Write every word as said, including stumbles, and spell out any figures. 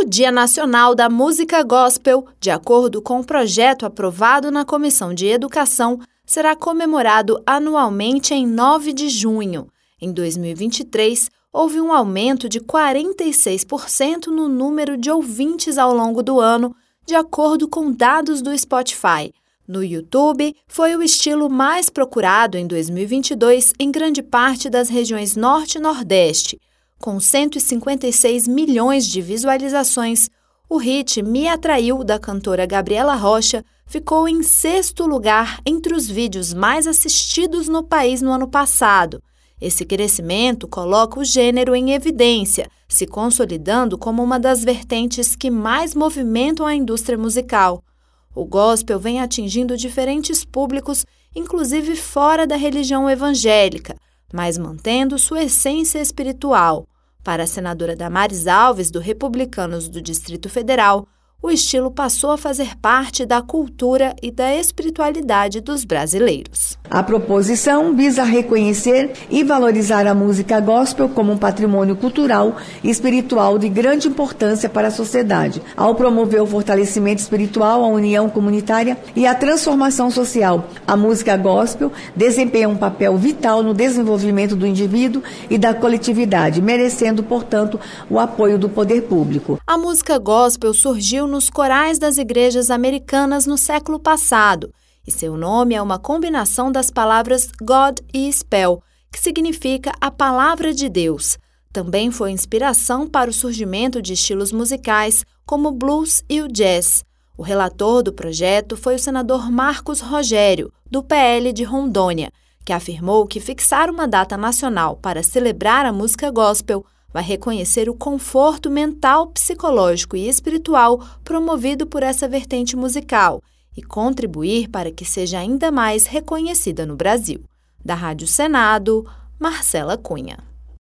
O Dia Nacional da Música Gospel, de acordo com o projeto aprovado na Comissão de Educação, será comemorado anualmente em nove de junho. Em dois mil e vinte e três, houve um aumento de quarenta e seis por cento no número de ouvintes ao longo do ano, de acordo com dados do Spotify. No YouTube, foi o estilo mais procurado em dois mil e vinte e dois em grande parte das regiões Norte e Nordeste. Com cento e cinquenta e seis milhões de visualizações, o hit Me Atraiu, da cantora Gabriela Rocha, ficou em sexto lugar entre os vídeos mais assistidos no país no ano passado. Esse crescimento coloca o gênero em evidência, se consolidando como uma das vertentes que mais movimentam a indústria musical. O gospel vem atingindo diferentes públicos, inclusive fora da religião evangélica, mas mantendo sua essência espiritual. Para a senadora Damares Alves, do Republicanos do Distrito Federal, o estilo passou a fazer parte da cultura e da espiritualidade dos brasileiros. A proposição visa reconhecer e valorizar a música gospel como um patrimônio cultural e espiritual de grande importância para a sociedade, ao promover o fortalecimento espiritual, a união comunitária e a transformação social. A música gospel desempenha um papel vital no desenvolvimento do indivíduo e da coletividade, merecendo, portanto, o apoio do poder público. A música gospel surgiu nos corais das igrejas americanas no século passado, e seu nome é uma combinação das palavras God e Spell, que significa a palavra de Deus. Também foi inspiração para o surgimento de estilos musicais como o blues e o jazz. O relator do projeto foi o senador Marcos Rogério, do P L de Rondônia, que afirmou que fixar uma data nacional para celebrar a música gospel vai reconhecer o conforto mental, psicológico e espiritual promovido por essa vertente musical e contribuir para que seja ainda mais reconhecida no Brasil. Da Rádio Senado, Marcela Cunha.